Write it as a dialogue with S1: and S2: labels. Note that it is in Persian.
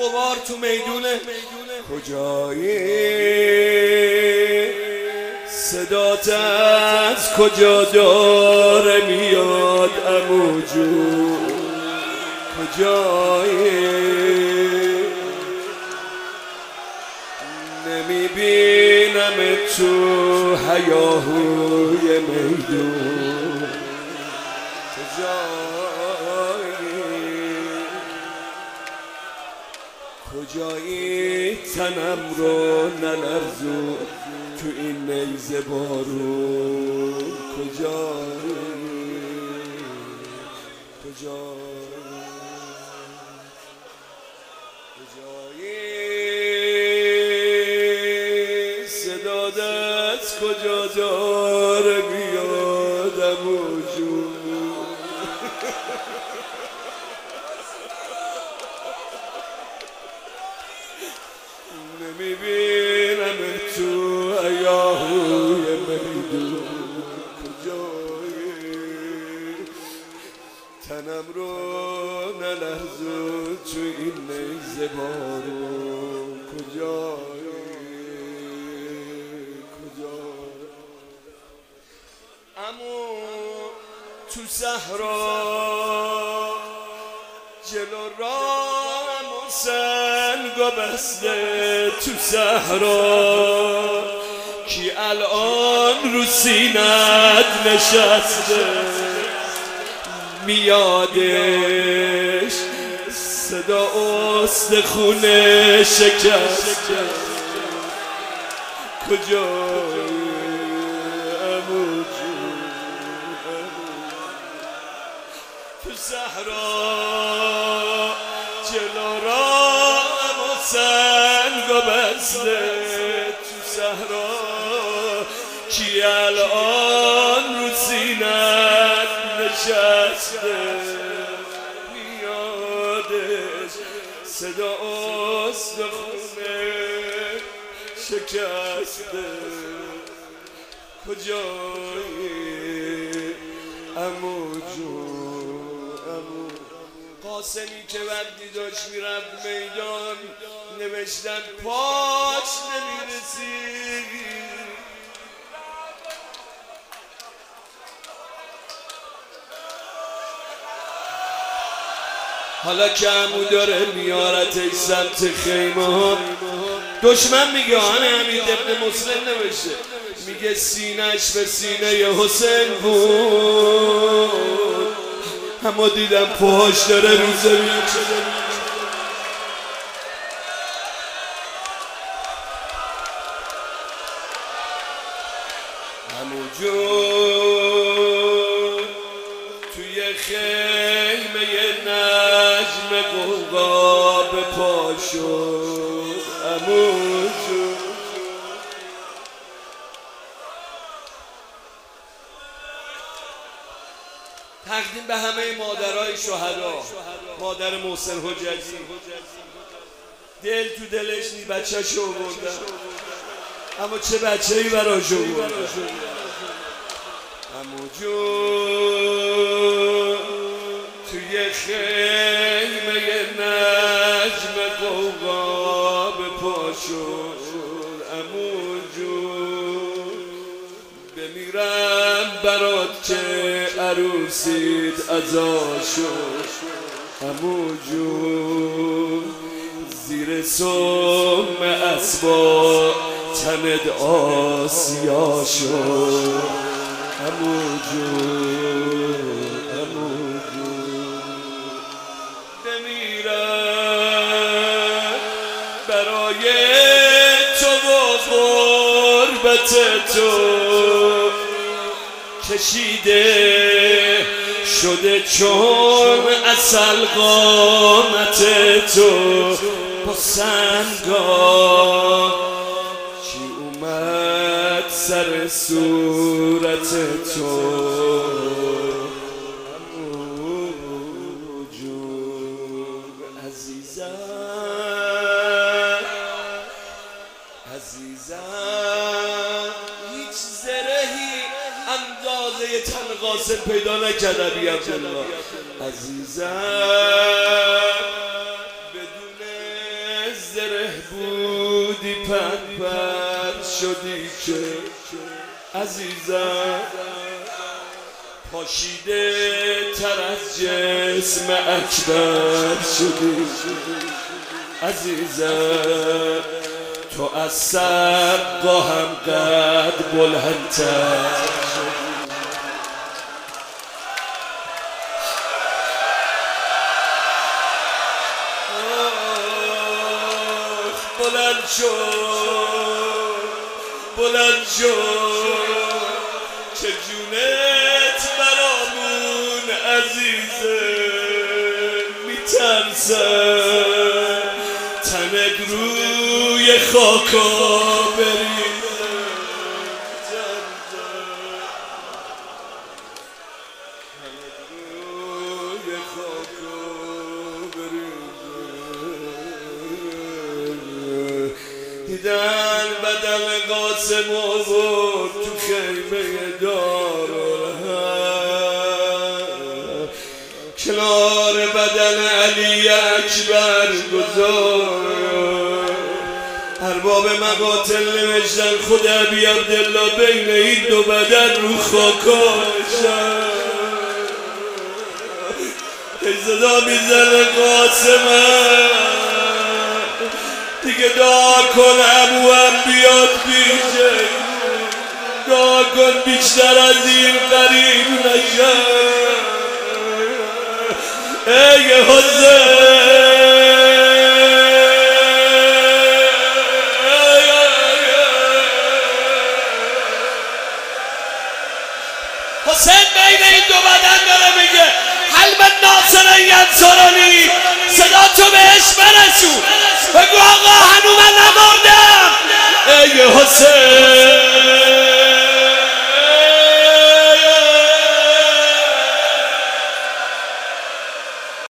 S1: غبار تو میدونه کجایی صدات از کجا داره میاد عمو جون کجایی نمیبینم تو هیاهوی میدون کجایی تنم رو نلرزون تو این نیزه بارون کجایی صدات از کجا داره بیادم و جون نمیبینم تو هیاهوی میدون کجایی تنم رو نلرزون تو این نیزه بارون کجایی عمو تو صحرا جلو رام و سنگا بسته تو صحرا کی الان رو سینت نشسته میادش صدا استخونه شکسته کجایی عمو جون تو صحرا جلو رام و سنگا بسته تو صحرا کی الان رو سینت نشسته میادش صدا استخونه شکسته کجایی عمو جون قاسمی که وقتی داشت میرفت میدان نوشتن پاش نمیرسی حالا که عمو داره میارتش سمت خیمه دشمن میگه حمید ابن مسلم نوشته میگه سینش به سینه حسین بود اما دیدم پاهاش داره رو زمین عمو جون توی خیمه نجم غوغا به پا شد عمو جون تقدیم به همه مادرای شهدا مادر محسن حجتی دل تو دلش نی بچه‌شو آوردن اما چه بچه‌ای براش آوردن عمو جون توی خیمه نجم غوغا به پا شد عمو جون بمیرم برات که عروسید عزا شد عمو جون زیر سم اسبا تنت آسیا شد عمو جون بمیرم برای تو و غربت تو کشیده شده چون عسل قامت تو با سنگا چی اومد سر صورت تو عمو جون عزیزم هیچ زرهی اندازه تن قاسم پیدا نکرد ابی عبدالله عزیزم بدون بودی پرپر شدی که عزیزم پاشیده تر از جسم اکبر شدی عزیزم تو از سرگاهم قد بلندتر بلند شد که جونت برامون عزیزه میترسم تنت روی خاکا بریزه تنت روی خاکا بریزه دیدن بدن قاسم آورد تو خیمه دارالهم کنار بدن علی اکبر گذار ارباب مقاتل نوشتن خود ابی عبدالله بین این دو بدن رو خاکاشن صدا میزنه قاسمم دیگه دعا کن ابوام بیاد پیشه دعا کن بیشتر از این قریب نشه ای حسین